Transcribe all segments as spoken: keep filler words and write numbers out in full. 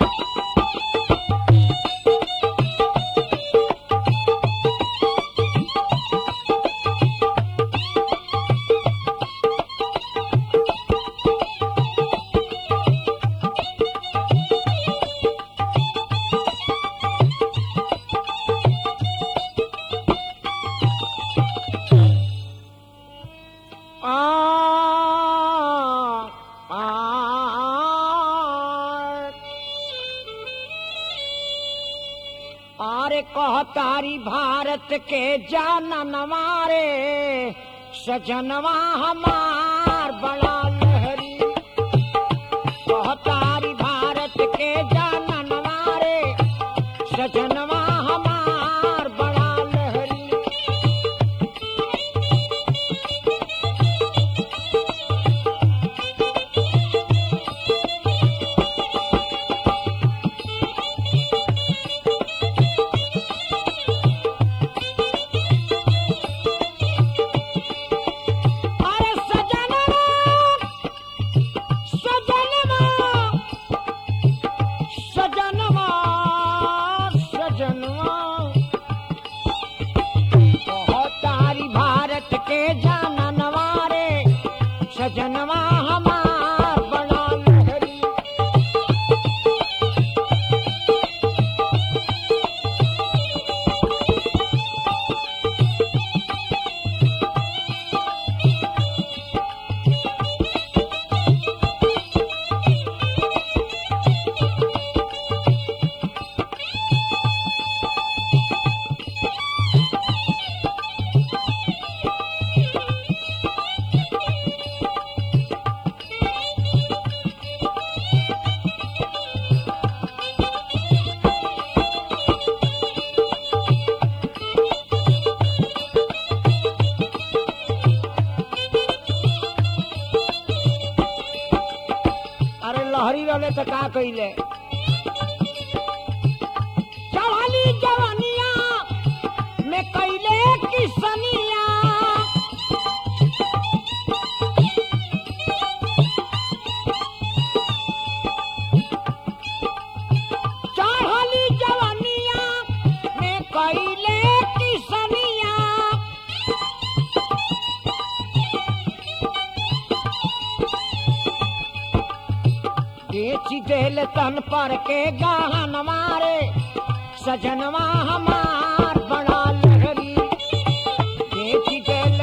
कहतारी भारत के जाननवा रे सजनवा हमार बड़ा लहरी। कहतारी भारत के जाननवा रे सजनवा हमार बड़ा लहरी। सजनवा हमार बड़ा लहरी। लहरी रहे तो का कइले चढ़ाली जवनिया में कइले किसनिया। चढ़ाली जवनिया में कइले किसनिया। बेची देल तन पर के गहन मारे सजनवा हमार बड़ा लहरी। बेची देल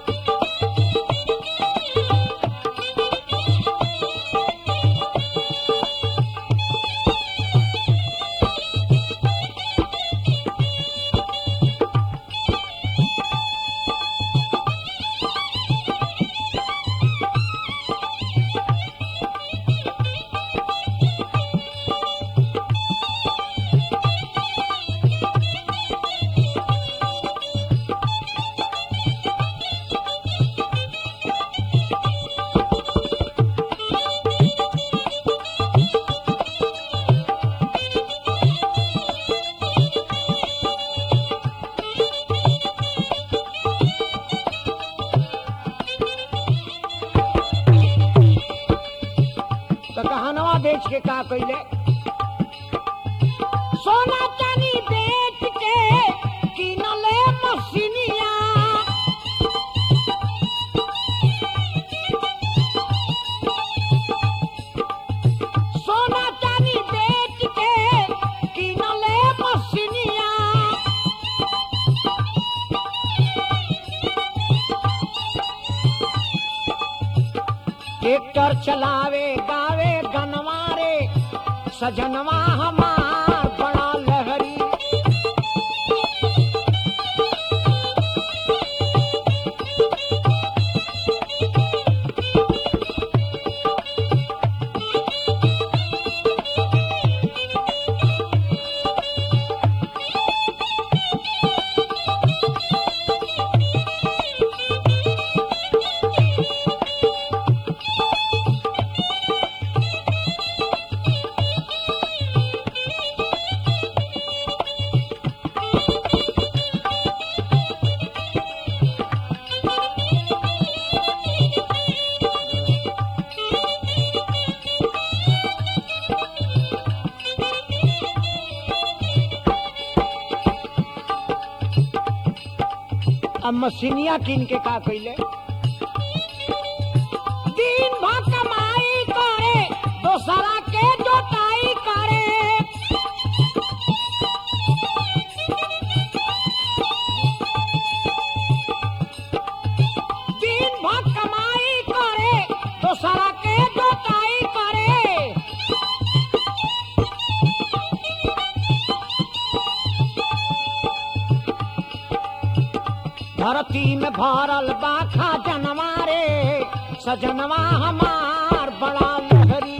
गहनवा बेच के का कइले सोना चांदी बेच के किनले मशीनिया। सोना चांदी बेच के किनले मशीनिया। ट्रैक्टर चलावे गावे गनवारे सजनवा हमार बड़ा लहरी। अब मशीनिया किन के का कैले दिन भर कमाई करे दोसरा के जोताई करे दिन भर कमाई करे दोसरा के जोताई करे धरती में भरल बाखा जनवा रे सजनवा हमार बड़ा लहरी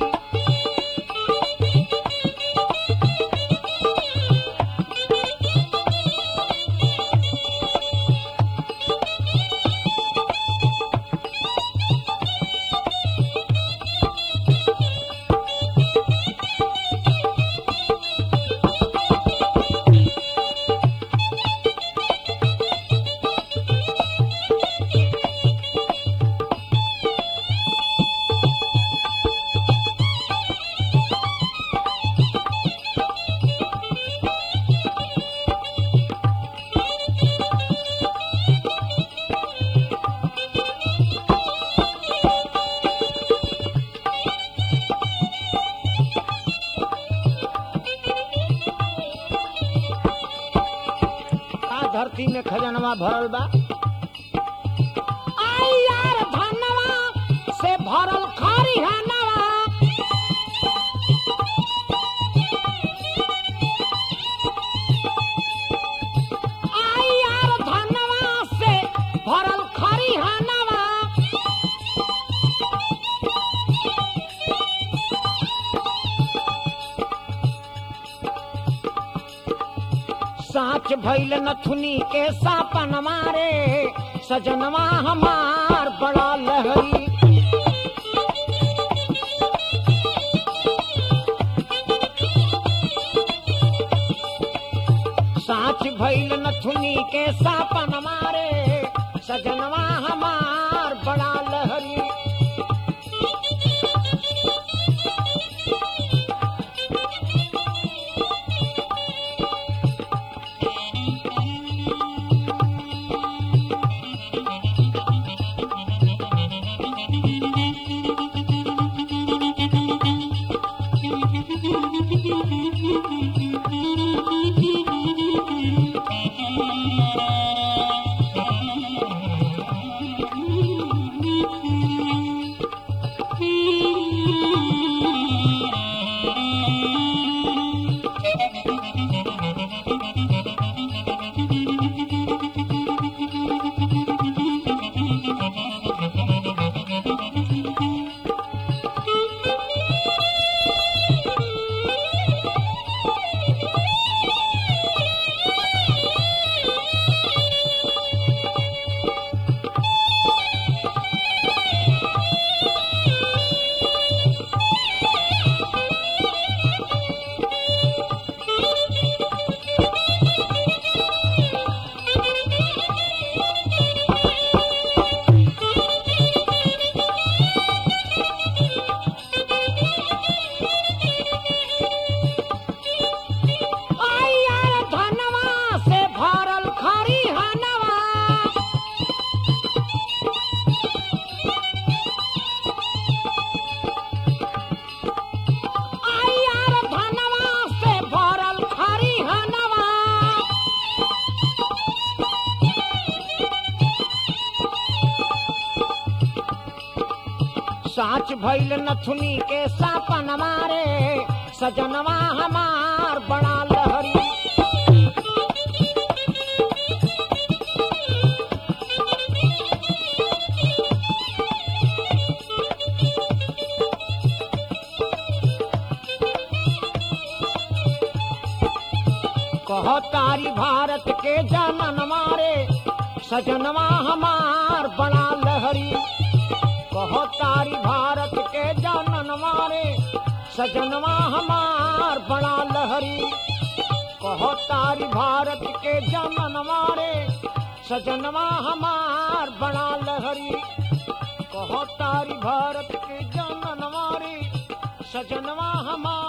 धरती में खजनवा भरल बा आई यार धनवा से भरल खरिहनवा आई यार धनवा से भरल खरिहनवा साच भइल नथुनी के सापन मारे सजनवा हमार बड़ा लहरी साच भइल नथुनी के सापन मारे सजनवा हमार बड़ा लहरी साच भइल नथुनी के सापन मारे सजनवा हमार बड़ा लहरी कहो तारी भारत के जनन मारे सजनवा हमार बड़ा लहरी कहो तारी भारत के जनन मारे सजनवा हमार बड़ा लहरी कहो तारी भारत के जनन मारे सजनवा हमार बड़ा लहरी कहो तारी भारत के जनन मारे सजनवा हमार